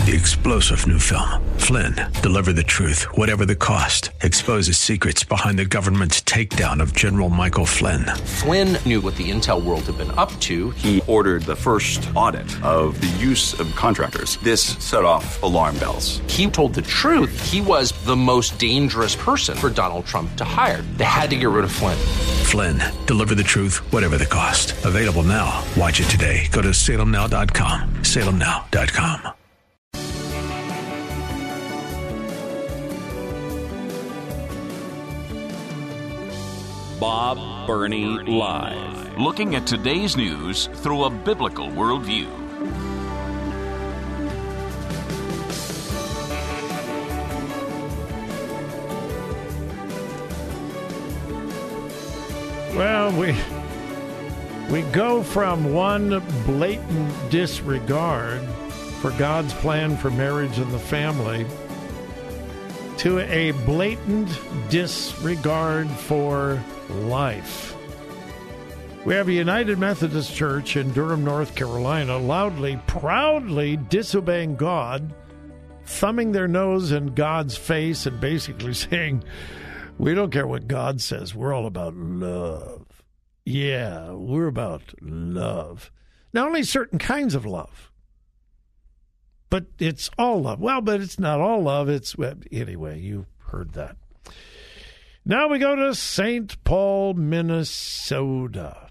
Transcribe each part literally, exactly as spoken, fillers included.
The explosive new film, Flynn, deliver the truth, whatever the cost, exposes secrets behind the government's takedown of General Michael Flynn. Flynn knew what the intel world had been up to. He ordered the first audit of the use of contractors. This set off alarm bells. He told the truth. He was the most dangerous person for Donald Trump to hire. They had to get rid of Flynn. Flynn, deliver the truth, whatever the cost. Available now. Watch it today. Go to salem now dot com. salem now dot com. Bob Burney Live. Looking at today's news through a biblical worldview. Well, we we go from one blatant disregard for God's plan for marriage and the family to a blatant disregard for life. We have a United Methodist Church in Durham, North Carolina, loudly, proudly disobeying God, thumbing their nose in God's face and basically saying, we don't care what God says. We're all about love. Yeah, we're about love. Not only certain kinds of love, but it's all love. Well, but it's not all love. It's, well, anyway, you heard that. Now we go to Saint Paul, Minnesota.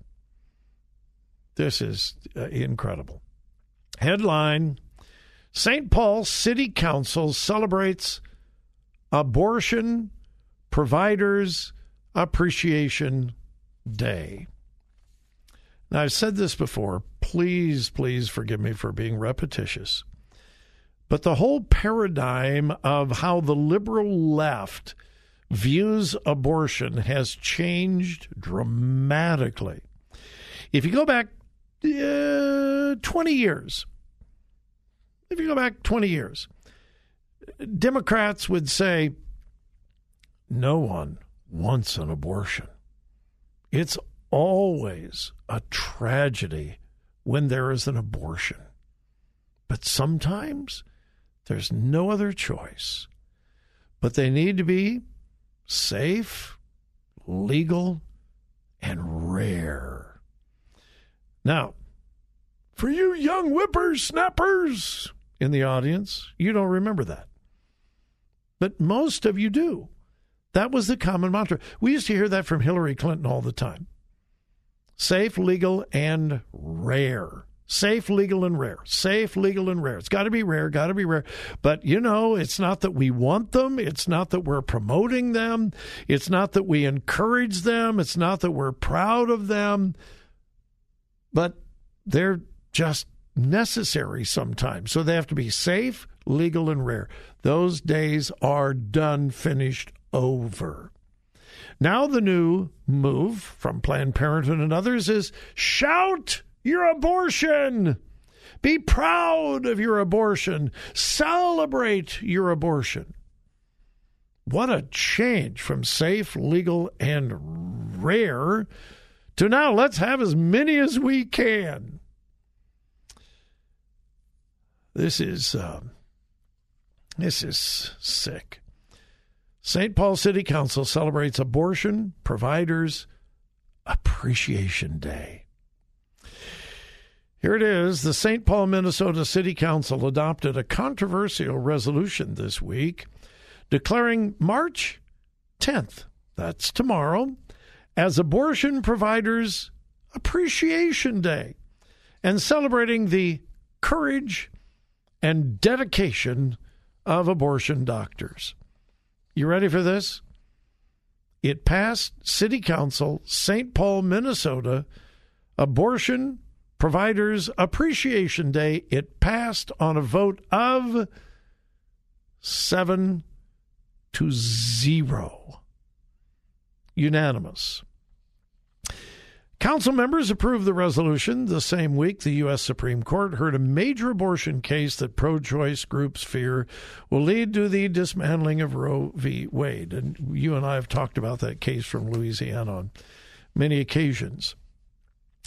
This is uh, incredible. Headline, Saint Paul City Council celebrates Abortion Providers Appreciation Day. Now, I've said this before. Please, please forgive me for being repetitious. But the whole paradigm of how the liberal left views abortion has changed dramatically. If you go back uh, twenty years, if you go back twenty years, Democrats would say, no one wants an abortion. It's always a tragedy when there is an abortion. But sometimes there's no other choice. But they need to be safe, legal, and rare. Now, for you young whippersnappers in the audience, you don't remember that. But most of you do. That was the common mantra. We used to hear that from Hillary Clinton all the time. Safe, legal, and rare. Safe, legal, and rare. Safe, legal, and rare. It's got to be rare, got to be rare. But, you know, it's not that we want them. It's not that we're promoting them. It's not that we encourage them. It's not that we're proud of them. But they're just necessary sometimes. So they have to be safe, legal, and rare. Those days are done, finished, over. Now the new move from Planned Parenthood and others is shout your abortion. Be proud of your abortion. Celebrate your abortion. What a change from safe, legal, and rare to now let's have as many as we can. This is uh, this is sick. Saint Paul City Council celebrates Abortion Providers Appreciation Day. Here it is. The Saint Paul, Minnesota City Council adopted a controversial resolution this week declaring March tenth, that's tomorrow, as Abortion Providers Appreciation Day and celebrating the courage and dedication of abortion doctors. You ready for this? It passed City Council, Saint Paul, Minnesota, Abortion Providers Appreciation Day. It passed on a vote of seven to zero. Unanimous. Council members approved the resolution. The same week, the U S Supreme Court heard a major abortion case that pro-choice groups fear will lead to the dismantling of Roe v. Wade. And you and I have talked about that case from Louisiana on many occasions.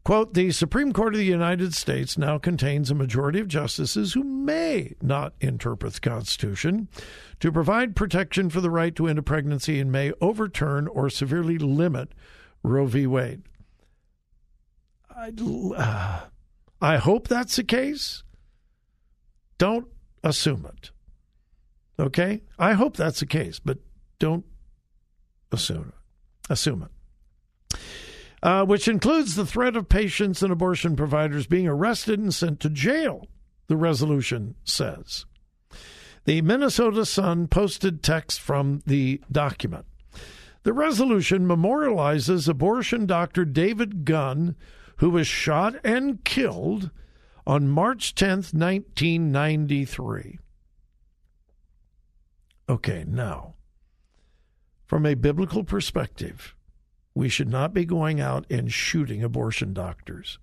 Quote, the Supreme Court of the United States now contains a majority of justices who may not interpret the Constitution to provide protection for the right to end a pregnancy and may overturn or severely limit Roe v. Wade. I, uh, I hope that's the case. Don't assume it. Okay? I hope that's the case, but don't assume it. Assume it. Uh, which includes the threat of patients and abortion providers being arrested and sent to jail, the resolution says. The Minnesota Sun posted text from the document. The resolution memorializes abortion doctor David Gunn, who was shot and killed on March tenth, nineteen ninety-three. Okay, now, from a biblical perspective, we should not be going out and shooting abortion doctors.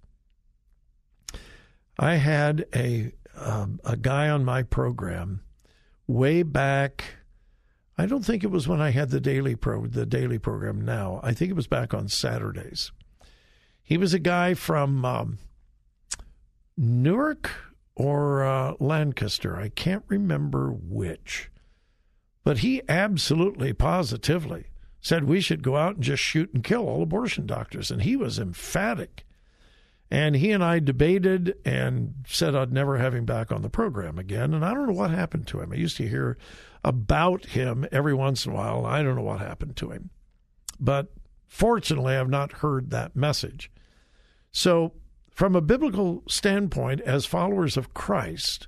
I had a um, a guy on my program way back. I don't think it was when I had the daily pro the daily program now. I think it was back on Saturdays. He was a guy from um, Newark or uh, Lancaster. I can't remember which. But he absolutely, positively said we should go out and just shoot and kill all abortion doctors. And he was emphatic. And he and I debated and said I'd never have him back on the program again. And I don't know what happened to him. I used to hear about him every once in a while. I don't know what happened to him. But fortunately, I've not heard that message. So from a biblical standpoint, as followers of Christ,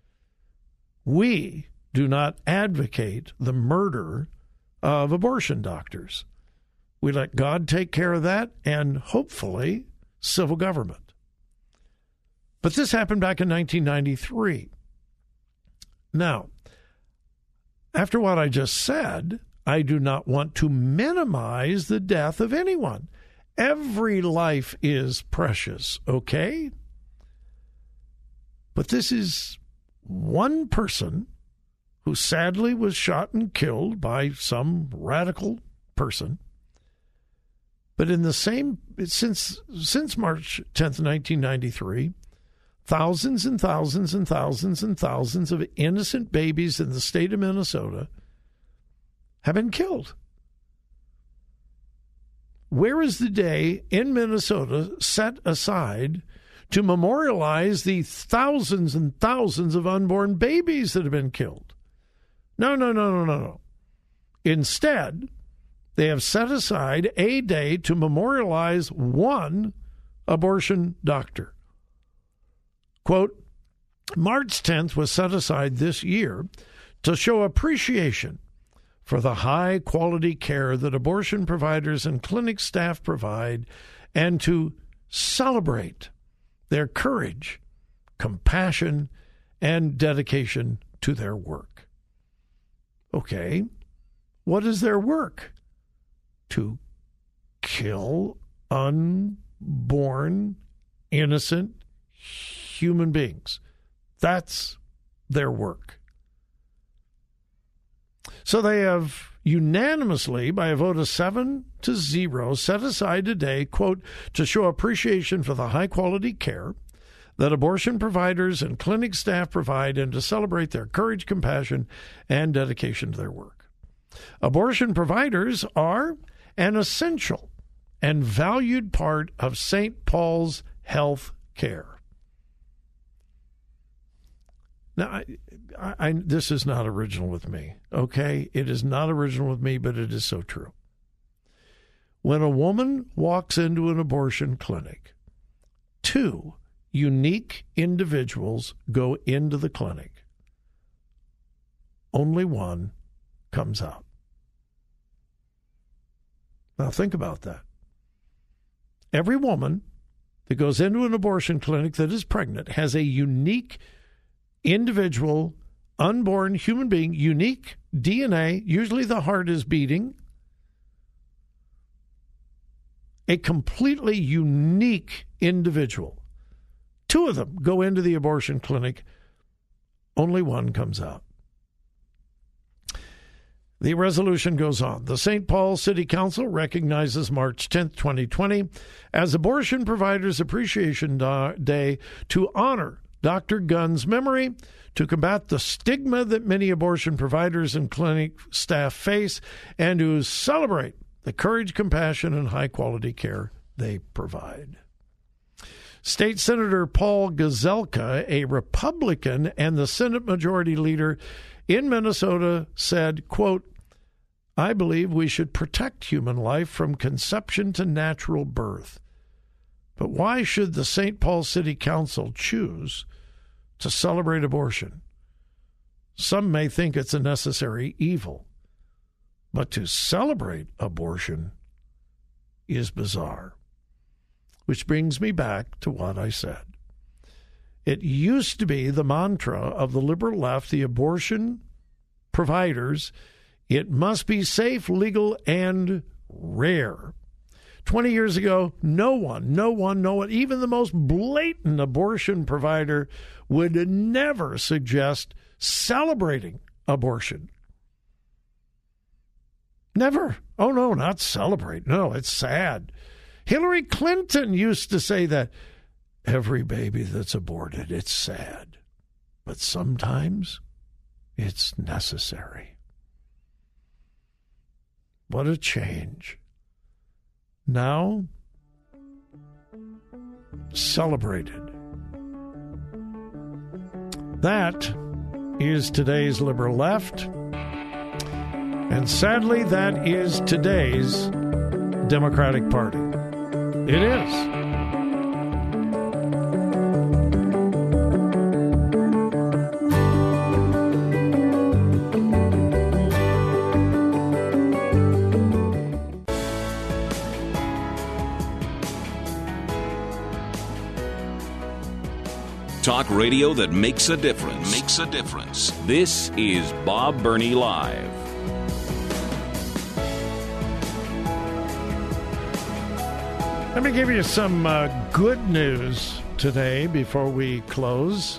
we do not advocate the murder of abortion doctors. We let God take care of that and hopefully civil government. But this happened back in nineteen ninety-three. Now, after what I just said, I do not want to minimize the death of anyone. Every life is precious, okay? But this is one person who sadly was shot and killed by some radical person. But in the same, since since March tenth, nineteen ninety-three, thousands and thousands and thousands and thousands of innocent babies in the state of Minnesota have been killed. Where is the day in Minnesota set aside to memorialize the thousands and thousands of unborn babies that have been killed? No, no, no, no, no, no. Instead, they have set aside a day to memorialize one abortion doctor. Quote, March tenth was set aside this year to show appreciation for the high-quality care that abortion providers and clinic staff provide and to celebrate their courage, compassion, and dedication to their work. Okay, what is their work? To kill unborn, innocent human beings. That's their work. So they have unanimously, by a vote of seven to zero, set aside today, quote, to show appreciation for the high-quality care that abortion providers and clinic staff provide and to celebrate their courage, compassion, and dedication to their work. Abortion providers are an essential and valued part of Saint Paul's health care. Now, I, I, I, this is not original with me, okay? It is not original with me, but it is so true. When a woman walks into an abortion clinic, two unique individuals go into the clinic. Only one comes out. Now, think about that. Every woman that goes into an abortion clinic that is pregnant has a unique individual, unborn human being, unique D N A. Usually the heart is beating. A completely unique individual. Two of them go into the abortion clinic. Only one comes out. The resolution goes on. The Saint Paul City Council recognizes March tenth, twenty twenty as Abortion Providers Appreciation Day to honor Doctor Gunn's memory, to combat the stigma that many abortion providers and clinic staff face, and to celebrate the courage, compassion, and high-quality care they provide. State Senator Paul Gazelka, a Republican and the Senate Majority Leader in Minnesota, said, quote, I believe we should protect human life from conception to natural birth. But why should the Saint Paul City Council choose to celebrate abortion? Some may think it's a necessary evil, but to celebrate abortion is bizarre. Which brings me back to what I said. It used to be the mantra of the liberal left, the abortion providers, it must be safe, legal, and rare. Twenty years ago, no one, no one, no one, even the most blatant abortion provider would never suggest celebrating abortion. Never. Oh, no, not celebrate. No, it's sad. Hillary Clinton used to say that every baby that's aborted, it's sad. But sometimes it's necessary. What a change. Now, celebrated. That is today's liberal left. And sadly, that is today's Democratic Party. It is. Talk radio that makes a difference. Makes a difference. This is Bob Burney Live. Let me give you some uh, good news today before we close.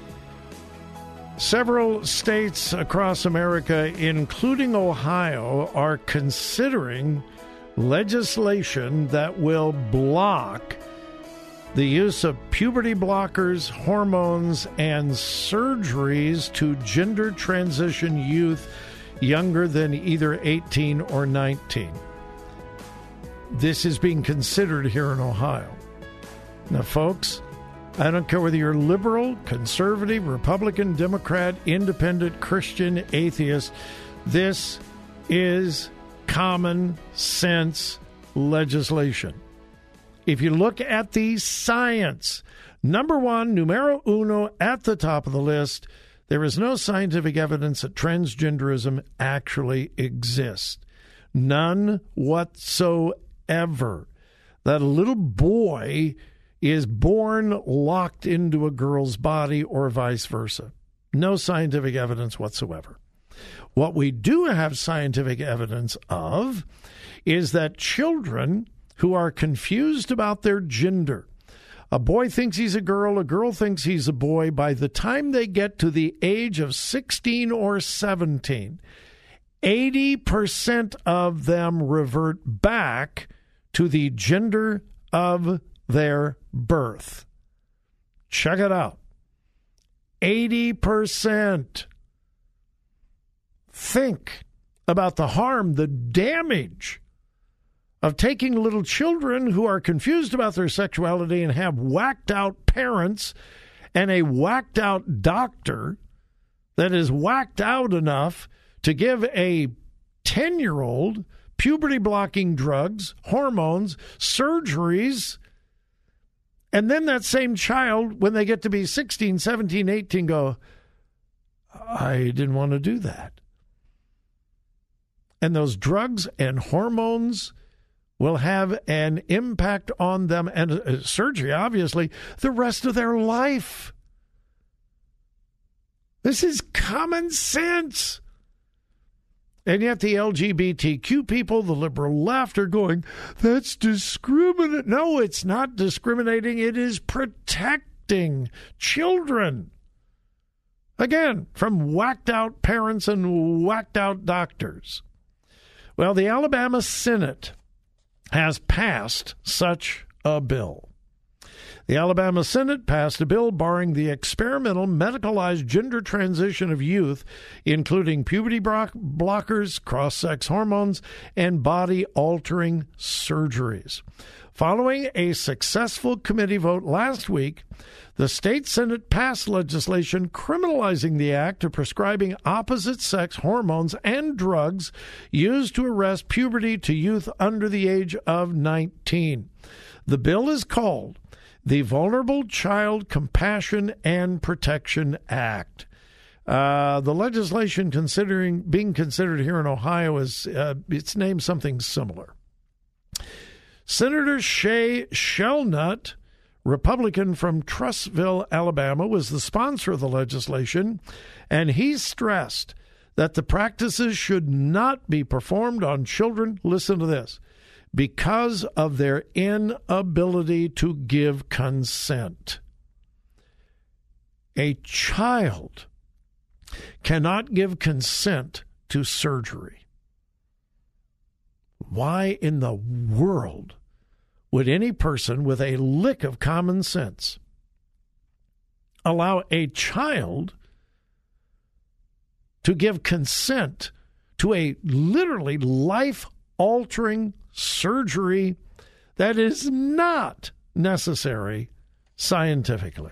Several states across America, including Ohio, are considering legislation that will block the use of puberty blockers, hormones, and surgeries to gender transition youth younger than either eighteen or nineteen. This is being considered here in Ohio. Now, folks, I don't care whether you're liberal, conservative, Republican, Democrat, independent, Christian, atheist, this is common sense legislation. If you look at the science, number one, numero uno, at the top of the list, there is no scientific evidence that transgenderism actually exists. None whatsoever. That a little boy is born locked into a girl's body or vice versa. No scientific evidence whatsoever. What we do have scientific evidence of is that children who are confused about their gender. A boy thinks he's a girl, a girl thinks he's a boy. By the time they get to the age of sixteen or seventeen, eighty percent of them revert back to the gender of their birth. Check it out. eighty percent. Think about the harm, the damage of taking little children who are confused about their sexuality and have whacked out parents and a whacked out doctor that is whacked out enough to give a ten-year-old puberty blocking drugs, hormones, surgeries, and then that same child, when they get to be sixteen, seventeen, eighteen, go, I didn't want to do that. And those drugs and hormones will have an impact on them, and uh, surgery, obviously, the rest of their life. This is common sense. And yet the L G B T Q people, the liberal left, are going, that's discriminate. No, it's not discriminating. It is protecting children. Again, from whacked-out parents and whacked-out doctors. Well, the Alabama Senate has passed such a bill. The Alabama Senate passed a bill barring the experimental medicalized gender transition of youth, including puberty blockers, cross-sex hormones, and body-altering surgeries. Following a successful committee vote last week, the state Senate passed legislation criminalizing the act of prescribing opposite-sex hormones and drugs used to arrest puberty to youth under the age of nineteen. The bill is called the Vulnerable Child Compassion and Protection Act. Uh, the legislation considering being considered here in Ohio is uh, it's named something similar. Senator Shay Shelnut, Republican from Trussville, Alabama, was the sponsor of the legislation, and he stressed that the practices should not be performed on children, listen to this, because of their inability to give consent. A child cannot give consent to surgery. Why in the world would any person with a lick of common sense allow a child to give consent to a literally life-altering surgery that is not necessary scientifically?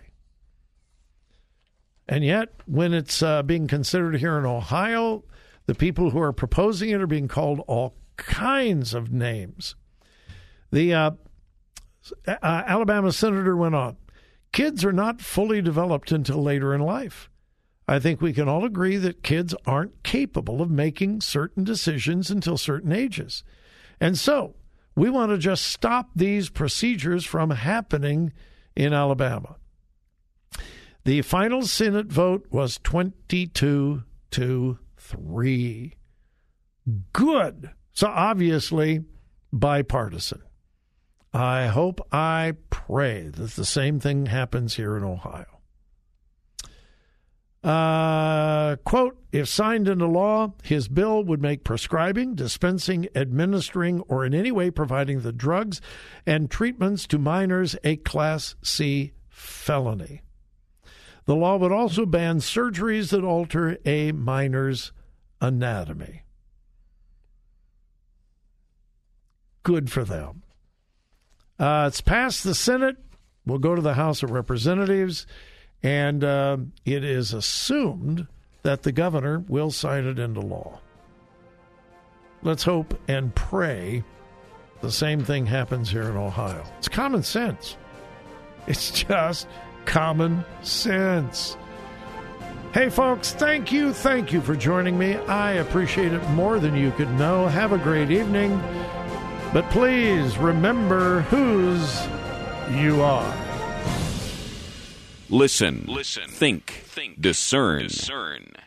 And yet, when it's uh, being considered here in Ohio, the people who are proposing it are being called all kinds of names. The uh, uh, Alabama senator went on, kids are not fully developed until later in life. I think we can all agree that kids aren't capable of making certain decisions until certain ages. And so we want to just stop these procedures from happening in Alabama. The final Senate vote was twenty-two to three. Good. So obviously bipartisan. I hope, I pray that the same thing happens here in Ohio. Uh, quote, if signed into law, his bill would make prescribing, dispensing, administering, or in any way providing the drugs and treatments to minors a Class C felony. The law would also ban surgeries that alter a minor's anatomy. Good for them. Uh, it's passed the Senate. We'll go to the House of Representatives. And uh, it is assumed that the governor will sign it into law. Let's hope and pray the same thing happens here in Ohio. It's common sense. It's just common sense. Hey, folks, thank you. Thank you for joining me. I appreciate it more than you could know. Have a great evening. But please remember whose you are. Listen, Listen, think, think, discern. discern.